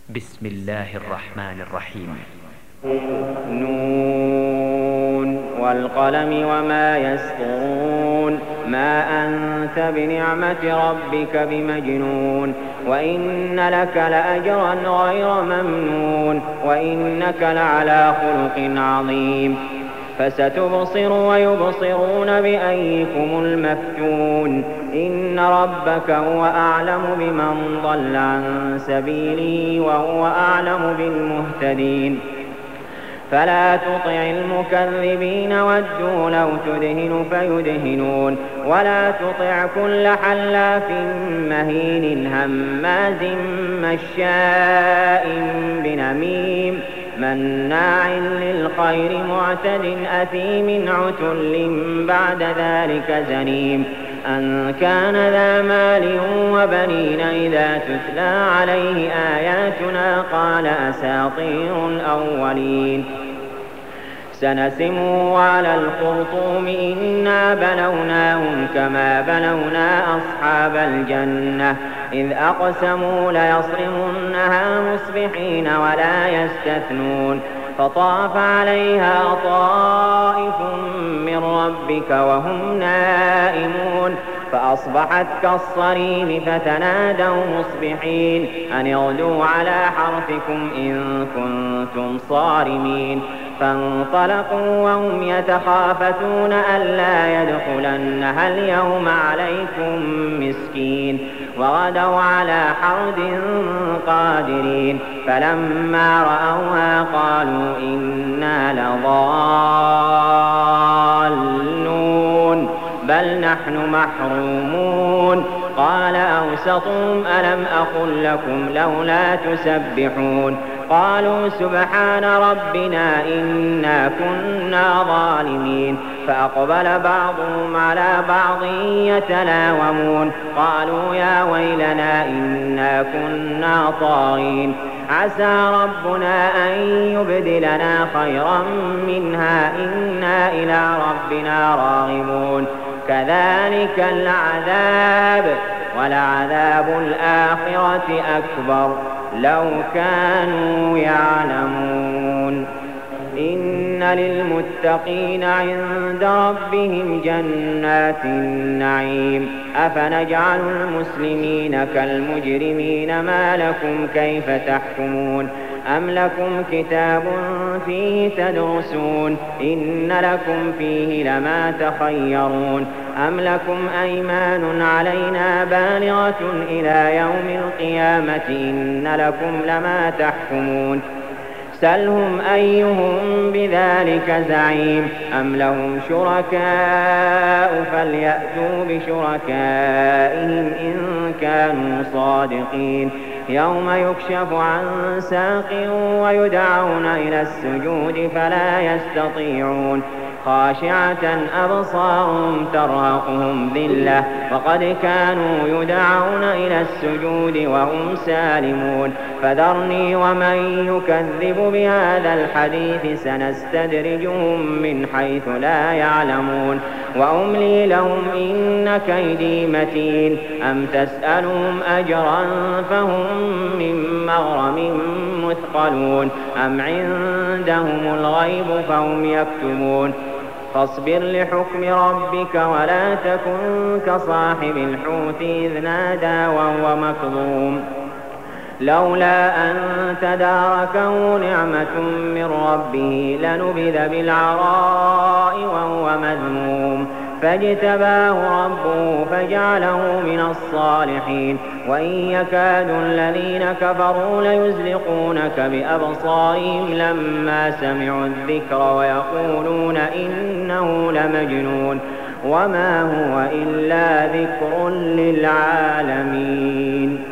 بسم الله الرحمن الرحيم. نون والقلم وما يسطرون ما أنت بنعمة ربك بمجنون وإن لك لأجرا غير ممنون وإنك لعلى خلق عظيم فستبصر ويبصرون بأيكم المفتون إن ربك هو أعلم بمن ضل عن سبيله وهو أعلم بالمهتدين فلا تطع المكذبين ودوا لو تدهن فيدهنون ولا تطع كل حلاف مهين هماز مشاء بنميم مناع للخير معتد أثيم عتل بعد ذلك زنيم أن كان ذا مال وبنين إذا تتلى عليه آياتنا قال أساطير الأولين سنسمه على الخرطوم إنا بلوناهم كما بلونا أصحاب الجنة إذ أقسموا ليصرمنها مصبحين ولا يستثنون فطاف عليها طائف من ربك وهم نائمون فأصبحت كالصريم فتنادوا مصبحين أن اغدوا على حرثكم إن كنتم صارمين فانطلقوا وهم يتخافتون ألا يدخلنها اليوم عليكم مسكين وغدوا على حرد قادرين فلما رأوها قالوا إنا لضالون بل نحن محرومون قال أوسطهم ألم أقل لكم لولا تسبحون قالوا سبحان ربنا إنا كنا ظالمين فأقبل بعضهم على بعض يتلاومون قالوا يا ويلنا إنا كنا طاغين عسى ربنا أن يبدلنا خيرا منها إنا إلى ربنا راغبون كذلك العذاب ولعذاب الآخرة أكبر لو كانوا يعلمون إن للمتقين عند ربهم جنات النعيم أفنجعل المسلمين كالمجرمين ما لكم كيف تحكمون أم لكم كتاب فيه تدرسون إن لكم فيه لما تخيرون أم لكم أيمان علينا بالغة إلى يوم القيامة إن لكم لما تحكمون سلهم أيهم بذلك زعيم أم لهم شركاء فليأتوا بشركائهم إن كانوا صادقين يوم يكشف عن ساق ويدعون إلى السجود فلا يستطيعون خاشعة أبصارهم ترهقهم ذلة وقد كانوا يدعون إلى السجود وهم سالمون فذرني ومن يكذب بهذا الحديث سنستدرجهم من حيث لا يعلمون وأملي لهم إن كيدي متين أم تسألهم أجرا فهم من مغرم مثقلون أم عندهم الغيب فهم يكتبون فاصبر لحكم ربك ولا تكن كصاحب الحوت إذ نادى وهو مكظوم لولا أن تداركه نعمة من ربه لنبذ بالعراء وهو مذموم فاجتباه ربه فجعله من الصالحين وإن يكاد الذين كفروا ليزلقونك بأبصارهم لما سمعوا الذكر ويقولون إنه لمجنون وما هو إلا ذكر للعالمين.